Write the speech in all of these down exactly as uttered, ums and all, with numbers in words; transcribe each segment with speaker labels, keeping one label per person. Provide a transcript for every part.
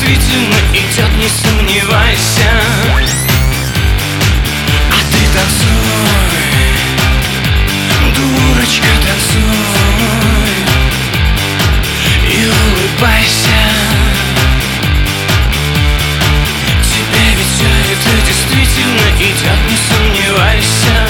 Speaker 1: действительно идет, не сомневайся. А ты танцуй, дурочка, танцуй и улыбайся. Тебе ведь все это действительно идет, не сомневайся.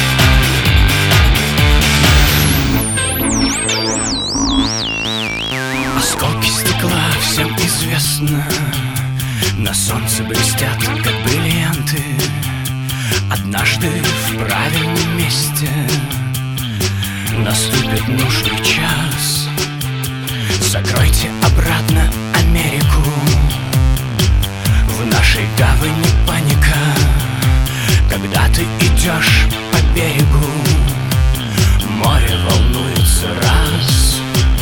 Speaker 1: Осколки стекла всем известно, на солнце блестят, как бриллианты. Однажды в правильном месте наступит нужный час. Закройте обратно Америку, в нашей гавани паника. Когда ты идешь по берегу, море волнуется раз,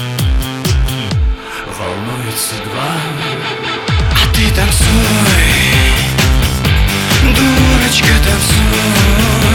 Speaker 1: волнуется два. А ты танцуй, дурочка, танцуй